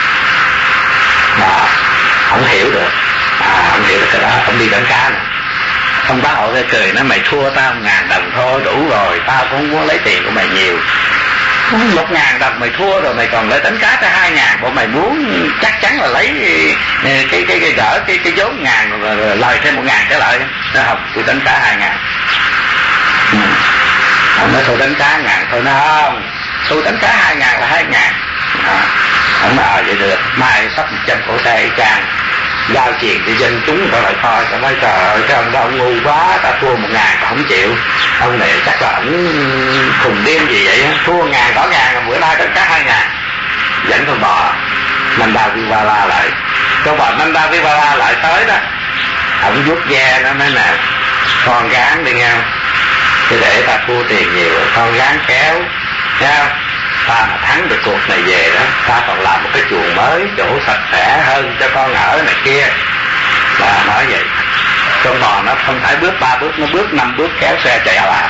Đó, ông hiểu được, à, ông hiểu được cái đó, ông đi đánh cá này. Ông bác hội cười nói: mày thua tao một ngàn đồng thôi đủ rồi, tao cũng không muốn lấy tiền của mày nhiều. Một ngàn đồng mày thua rồi, mày còn lấy đánh cá tới hai ngàn, bộ mày muốn chắc chắn là lấy cái cái cái, cái gỡ cái cái vốn ngàn rồi, rồi lời thêm một ngàn trở lại. Nó không, tôi đánh cá hai ngàn. Ừ. Ông nói: thôi đánh cá ngàn thôi. Nó không, tôi đánh cá hai ngàn là hai ngàn. À, ông nói: ờ vậy được, mai sắp một trăm cổ xe y chang giao tiền cho dân chúng ta lại thôi. Tao nói: trời ơi, cái ông đó ông ngu quá, ta thua một ngàn ta không chịu. Ông này chắc là ông khùng điên gì vậy, thua ngàn đỏ ngàn là bữa nay đánh cá hai ngàn. Dẫn con bò Nanda Vivala lại, con bò Nanda Vivala lại tới đó, ông vuốt ve nó nói: nè con gán đi nghe, chứ để ta thua tiền nhiều, con gán kéo sao ta mà thắng được cuộc này về đó, ta còn làm một cái chuồng mới chỗ sạch sẽ hơn cho con ở này kia. Và nói vậy, con bò nó không phải bước ba bước, nó bước năm bước kéo xe chạy lại.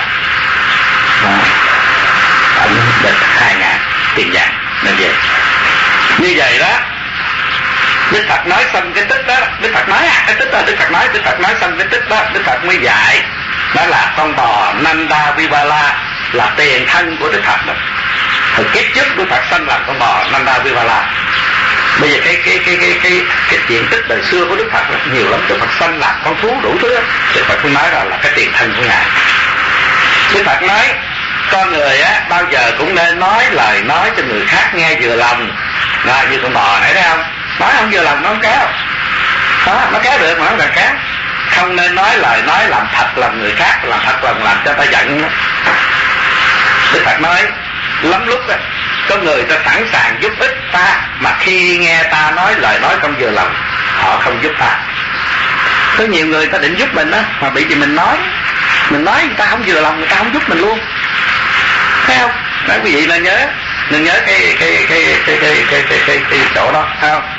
Ông được hai ngàn tiền vàng nên vậy. Như vậy đó, Đức Phật nói xong cái tích đó, Đức Phật nói à, cái tích đó, Đức Phật nói, Đức Phật nói xong cái tích đó, Đức Phật mới dạy đó là con bò Nanda Vivala là tiền thân của Đức Phật đó. Hồi kiếp trước Đức Phật sanh làm con bò Nanda Vivala. Bây giờ cái cái cái cái cái cái chuyện tích đời xưa của Đức Phật là nhiều lắm. Đức Phật sanh làm con thú đủ thứ. Đức Phật cũng nói rằng là cái tiền thân của ngài. Đức Phật nói con người á bao giờ cũng nên nói lời nói cho người khác nghe vừa lòng. Là như con bò nãy thấy không? Nói không vừa lòng nó không kéo. Đó, nó kéo được mà nó cần kéo. Không nên nói lời nói làm thật lòng người khác, làm thật lòng làm cho ta giận. Đức Phật nói lắm lúc á, có người ta sẵn sàng giúp ích ta, mà khi nghe ta nói lời nói không vừa lòng, họ không giúp ta. Có nhiều người ta định giúp mình á, mà bị gì mình nói, mình nói người ta không vừa lòng, người ta không giúp mình luôn, thấy không? Đấy, quý vị nên nhớ, nên nhớ cái cái cái cái cái cái cái cái, cái chỗ đó, thấy không?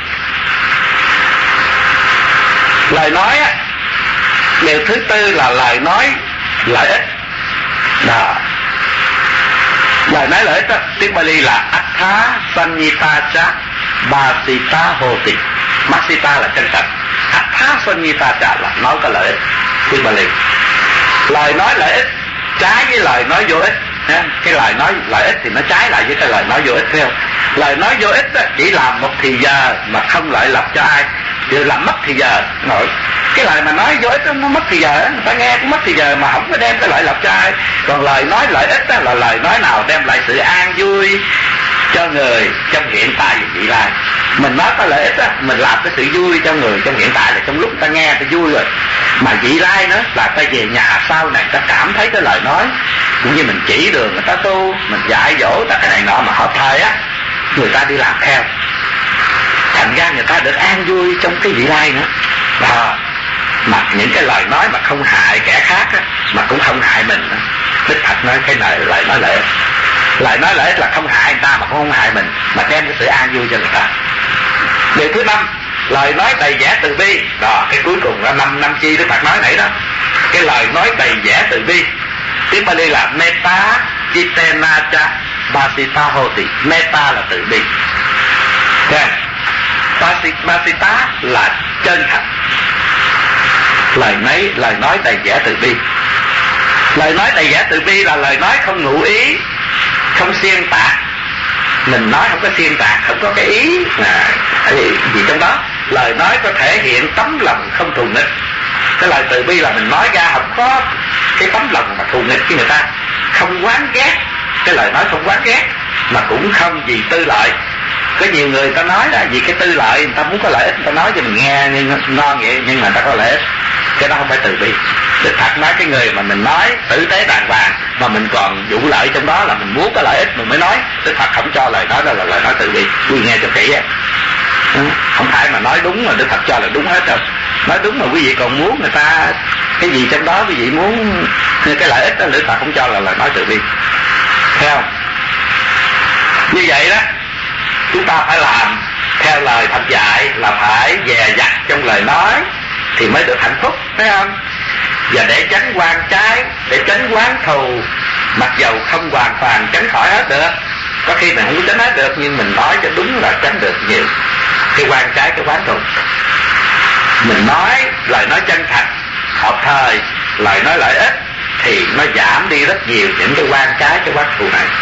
Lời nói á, điều thứ tư là lời nói lợi ích. Đó. Lời nói lợi ích đó, tiếng Bali là Attha Sanyita Cha Basita Hoti. Basita là chân thật, Attha Sanyita Cha là nói có lợi ích, tiếng Bali. Lời nói lợi ích trái với lời nói vô ích. Cái lời nói lợi ích thì nó trái lại với cái lời nói vô ích, thấy không? Lời nói vô ích đó, chỉ làm một thì giờ mà không lợi lộc cho ai, thì làm mất thì giờ. Rồi cái lời mà nói vô ích đó, nó mất thì giờ, người ta nghe cũng mất thì giờ mà không có đem cái lợi lộc cho ai. Còn lời nói lợi ích đó là lời nói nào đem lại sự an vui cho người trong hiện tại và vị lai. Mình nói có lợi ích á, mình làm cái sự vui cho người trong hiện tại là trong lúc ta nghe ta vui rồi, mà vị lai nữa là ta về nhà sau này ta cảm thấy cái lời nói cũng như mình chỉ đường người ta tu, mình dạy dỗ ta cái này nọ mà hợp thời á, người ta đi làm theo, thành ra người ta được an vui trong cái vị lai nữa. Đó. Mà những cái lời nói mà không hại kẻ khác á, mà cũng không hại mình á. Đức Phật nói cái này lời nói lợi ích. Lời nói lợi ích là không hại người ta mà cũng không hại mình, mà đem cái sự an vui cho người ta. Điều thứ năm, lời nói đầy vẻ từ bi. Đó, cái cuối cùng là năm năm chi Đức Phật nói nãy đó. Cái lời nói đầy vẻ từ bi, tiếng Bali là Metta Jitenacha Basita Hoti. Metta là từ bi. Okay. Basita là chân thật. lời nói lời nói đầy vẻ từ bi. Lời nói đầy vẻ từ bi là lời nói không ngụ ý, không xuyên tạc. Mình nói không có xuyên tạc, không có cái ý à, gì, gì trong đó. Lời nói có thể hiện tấm lòng không thù nghịch. Cái lời từ bi là mình nói ra không có cái tấm lòng mà thù nghịch với người ta, không oán ghét. Cái lời nói không oán ghét mà cũng không vì tư lợi. Có nhiều người ta nói là vì cái tư lợi, người ta muốn có lợi ích, người ta nói cho mình nghe nhưng ngon vậy, nhưng mà người ta có lợi ích. Cái đó không phải từ bi. Đức Phật nói cái người mà mình nói tử tế đàng hoàng mà mình còn vụ lợi trong đó là mình muốn có lợi ích mình mới nói. Đức Phật không cho lời nói đó là lời nói từ bi. Quý nghe cho kỹ á. Không phải mà nói đúng mà Đức Phật cho là đúng hết đâu. Nói đúng mà quý vị còn muốn người ta cái gì trong đó, quý vị muốn cái lợi ích đó, Đức Phật không cho là lời nói từ bi. Thấy không? Như vậy đó, chúng ta phải làm theo lời Phật dạy là phải dè dặt trong lời nói thì mới được hạnh phúc, thấy không? Và để tránh oan trái, để tránh oán thù, mặc dầu không hoàn toàn tránh khỏi hết được, có khi mình không có tránh hết được, nhưng mình nói cho đúng là tránh được nhiều cái oan trái, cái oán thù. Mình nói lời nói chân thật, hợp thời, lời nói lợi ích thì nó giảm đi rất nhiều những cái oan trái, cái oán thù này.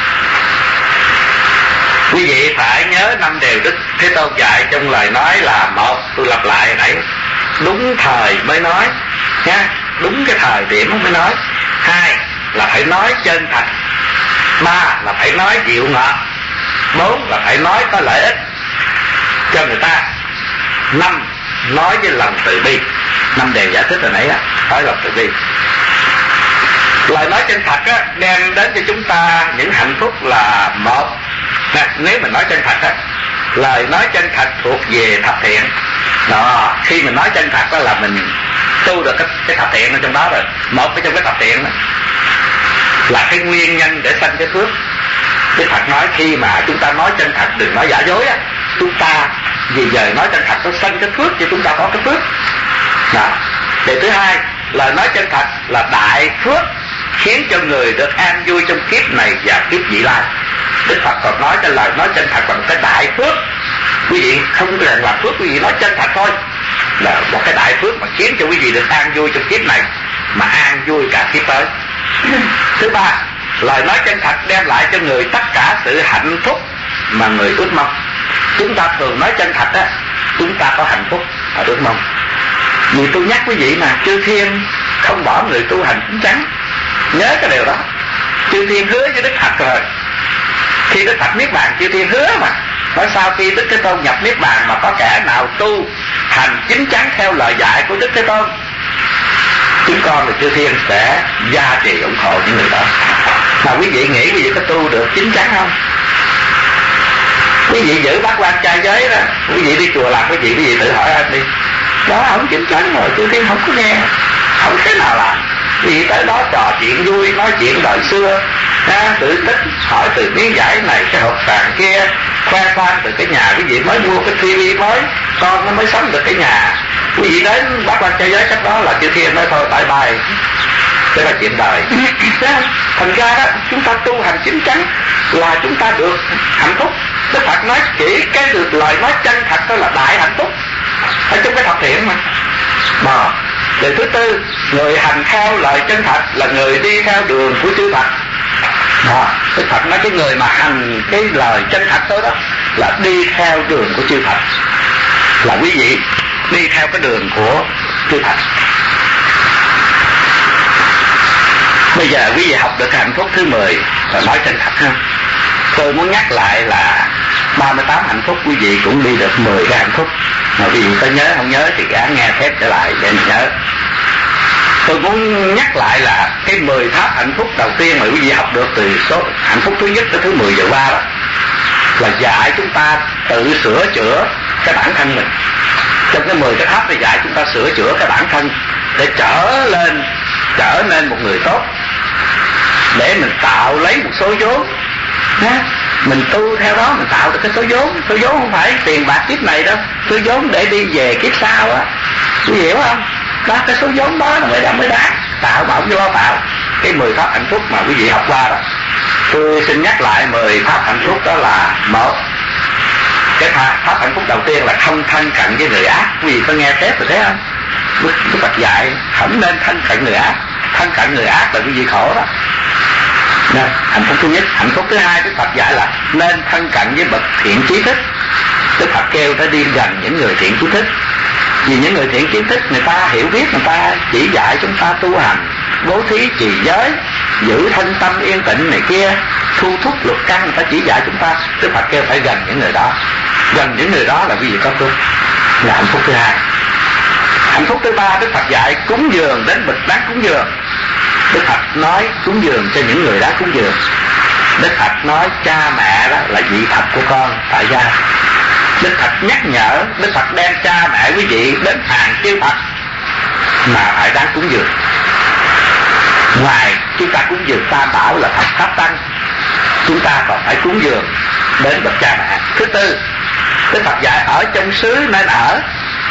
Quý vị phải nhớ năm điều Đức Thế Tôn dạy trong lời nói là: một, tôi lặp lại hồi nãy, đúng thời mới nói nha, đúng cái thời điểm mới nói. Hai là phải nói chân thật. Ba là phải nói dịu ngọt. Bốn là phải nói có lợi ích cho người ta. Năm, nói với lòng từ bi. Năm điều giải thích hồi nãy á, nói lòng từ bi. Lời nói chân thật á, đem đến cho chúng ta những hạnh phúc là: một, nè, nếu mình nói chân thật á, lời nói chân thật thuộc về thập thiện. Đó, khi mình nói chân thật đó là mình tu được cái, cái thập thiện ở trong đó rồi. Một cái trong cái thập thiện đó là cái nguyên nhân để sanh cái phước. Đức Phật nói khi mà chúng ta nói chân thật, đừng nói giả dối á, chúng ta vì giờ nói chân thật nó sanh cái phước, cho chúng ta có cái phước. Đó. Điều thứ hai, lời nói chân thật là đại phước, khiến cho người được an vui trong kiếp này và kiếp vị lai. Đức Phật còn nói cái lời nói chân thật bằng cái đại phước. Quý vị không cần làm phước, quý vị nói chân thật thôi là một cái đại phước mà khiến cho quý vị được an vui trong kiếp này, mà an vui cả kiếp tới. Thứ ba, lời nói chân thật đem lại cho người tất cả sự hạnh phúc mà người ước mong. Chúng ta thường nói chân thật á, chúng ta có hạnh phúc và ước mong. Vì tôi nhắc quý vị mà, chư thiên không bỏ người tu hành chính chắn. Nhớ cái điều đó. Chư thiên hứa với Đức Phật rồi. Khi Đức Phật niết bàn, chư thiên hứa mà. Nói sau khi Đức Thế Tôn nhập niết bàn mà có kẻ nào tu hành chính chắn theo lời dạy của Đức Thế Tôn, chúng con là chư thiên sẽ gia trì ủng hộ những người đó. Mà quý vị nghĩ quý vị có tu được chính chắn không? Quý vị giữ bát quan trai giới đó, quý vị đi chùa làm quý vị, quý vị tự hỏi anh đi. Đó không chính chắn rồi, chư thiên không có nghe, không thế nào làm. Quý vị tới đó trò chuyện vui, nói chuyện đời xưa, ha, tự tích hỏi từ miếng giải này cái hộp sàn kia, khoe khoang từ cái nhà quý vị mới mua cái tivi mới, con nó mới sắm được cái nhà. Quý vị đến bác quan trai giới cách đó là chư thiên nói thôi tại bài, đây là chuyện đời. Thành ra đó, chúng ta tu hành chính chắn là chúng ta được hạnh phúc. Đức Phật nói chỉ cái được lời nói chân thật đó là đại hạnh phúc ở trong cái thập thiện mà. Mà điều thứ tư, người hành theo lời chân thật là người đi theo đường của chư Phật. Đó, Đức Phật nói cái người mà hành cái lời chân thật đó, đó là đi theo đường của chư Phật, là quý vị đi theo cái đường của chư Phật. Bây giờ quý vị học được hạnh phúc thứ mười là nói chân thật ha. Tôi muốn nhắc lại là ba mươi tám hạnh phúc quý vị cũng đi được mười cái hạnh phúc. Mà quý vị có nhớ không nhớ thì gắng nghe phép trở lại để mình nhớ. Tôi muốn nhắc lại là cái mười pháp hạnh phúc đầu tiên mà quý vị học được từ số hạnh phúc thứ nhất tới thứ mười giờ qua đó là dạy chúng ta tự sửa chữa cái bản thân mình. Trong cái mười cái pháp này dạy chúng ta sửa chữa cái bản thân để trở lên trở nên một người tốt, để mình tạo lấy một số vốn. Mình tu theo đó mình tạo được cái số vốn. Số vốn không phải tiền bạc kiếp này đâu, số vốn để đi về kiếp sau á, quý hiểu không? Đó, cái số vốn đó là mới đã mới đáng tạo bổng cho tạo cái mười pháp hạnh phúc mà quý vị học qua đó. Tôi xin nhắc lại mười pháp hạnh phúc đó là: một, cái pháp hạnh phúc đầu tiên là không thân cận với người ác. Quý vị có nghe phép rồi thấy không? Đức, Đức Phật dạy không nên thân cận người ác. Thân cận người ác là cái gì khổ đó. Nên, hạnh phúc thứ nhất. Hạnh phúc thứ hai Đức Phật dạy là nên thân cận với bậc thiện trí thức. Đức Phật kêu ta đi gần những người thiện trí thức. Vì những người thiện trí thức người ta hiểu biết, người ta chỉ dạy chúng ta tu hành, bố thí trì giới, giữ thân tâm yên tĩnh này kia, thu thúc lục căn, người ta chỉ dạy chúng ta. Đức Phật kêu phải gần những người đó. Gần những người đó là quý vị có phước, là hạnh phúc thứ hai. Hạnh phúc thứ ba Đức Phật dạy cúng dường đến bậc đáng cúng dường. Đức Phật nói cúng dường cho những người đáng cúng dường. Đức Phật nói cha mẹ đó là vị thật của con tại gia. Đức Phật nhắc nhở, Đức Phật đem cha mẹ quý vị đến hàng tiêu Phật mà phải đáng cúng dường. Ngoài chúng ta cúng dường Tam Bảo là Phật Pháp Tăng, chúng ta còn phải cúng dường đến bậc cha mẹ. Thứ tư, Đức Phật dạy ở trong xứ nên ở.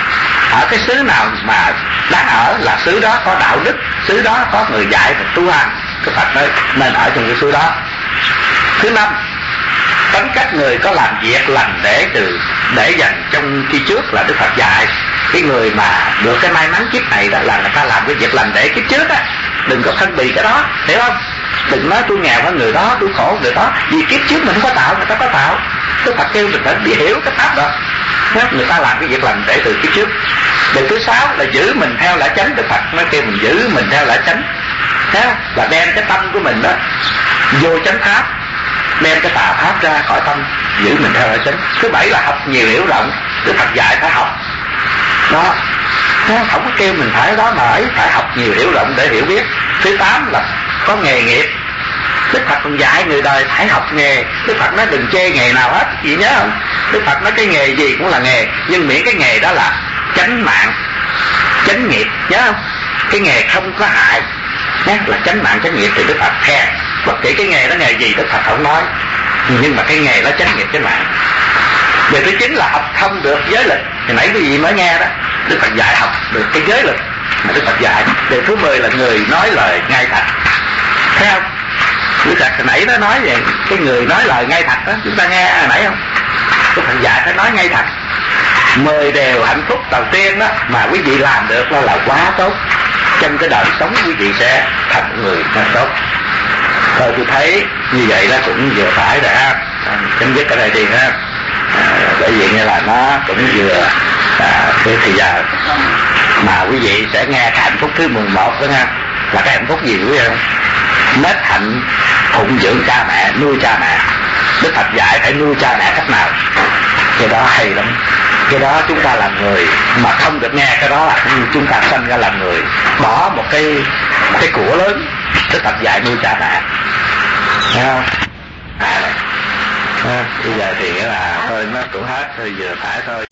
Ở cái xứ nào mà đáng ở là xứ đó có đạo đức, xứ đó có người dạy và tu hành. Đức Phật nói nên ở trong cái xứ đó. Thứ năm, tính cách người có làm việc lành để từ để dành trong khi trước là Đức Phật dạy cái người mà được cái may mắn kiếp này đó là người ta làm cái việc lành để kiếp trước á, đừng có phân bì cái đó, hiểu không? Đừng nói tôi nghèo hơn người đó, tôi khổ hơn người đó, vì kiếp trước mình không có tạo, người ta có tạo. Đức Phật kêu mình phải biết hiểu cái pháp đó. Người ta làm cái việc lành để từ kiếp trước. Điều thứ sáu là giữ mình theo lẽ chánh. Đức Phật nói kêu mình giữ mình theo lẽ chánh, là đem cái tâm của mình đó vô chánh pháp, đem cái tà pháp ra khỏi tâm, giữ mình theo lẽ chánh. Thứ bảy là học nhiều hiểu rộng. Đức Phật dạy phải học đó, không có kêu mình phải đó mà ấy, phải học nhiều hiểu rộng để hiểu biết. Thứ tám là có nghề nghiệp. Đức Phật còn dạy người đời phải học nghề. Đức Phật nói đừng chê nghề nào hết, chị nhớ không? Đức Phật nói cái nghề gì cũng là nghề, nhưng miễn cái nghề đó là chánh mạng, chánh nghiệp, nhớ không? Cái nghề không có hại, nhé, là chánh mạng chánh nghiệp thì Đức Phật khen. Bất kỳ cái nghề đó nghề gì Đức Phật không nói, nhưng mà cái nghề đó chánh nghiệp chánh mạng. Điều thứ chín là học thông được giới lực. Hồi nãy quý vị mới nghe đó, Đức Phật dạy học được cái giới lực mà Đức Phật dạy. Điều thứ mười là người nói lời ngay thật. Thấy không? Đức Phật hồi nãy nó nói về cái người nói lời ngay thật đó, chúng ta nghe hồi nãy không? Đức Phật dạy phải nói ngay thật. Mười điều hạnh phúc đầu tiên đó mà quý vị làm được đó là quá tốt. Trong cái đời sống quý vị sẽ thành người nên tốt. Thôi tôi thấy như vậy đó cũng vừa phải rồi ha. Chấm dứt ở đây đi ha. À, bởi vì như là nó cũng vừa à, cái thời giờ mà quý vị sẽ nghe cái hạnh phúc thứ mười một đó nha. Là cái hạnh phúc gì quý vị không? Nết hạnh phụng dưỡng cha mẹ, nuôi cha mẹ. Đức Phật dạy phải nuôi cha mẹ cách nào. Cái đó hay lắm. Cái đó chúng ta làm người mà không được nghe cái đó là chúng ta sanh ra làm người, bỏ một cái cái của lớn. Đức Phật dạy nuôi cha mẹ. Thấy không? À, à, bây giờ thì là thôi nó cũng hết, thôi vừa phải thôi.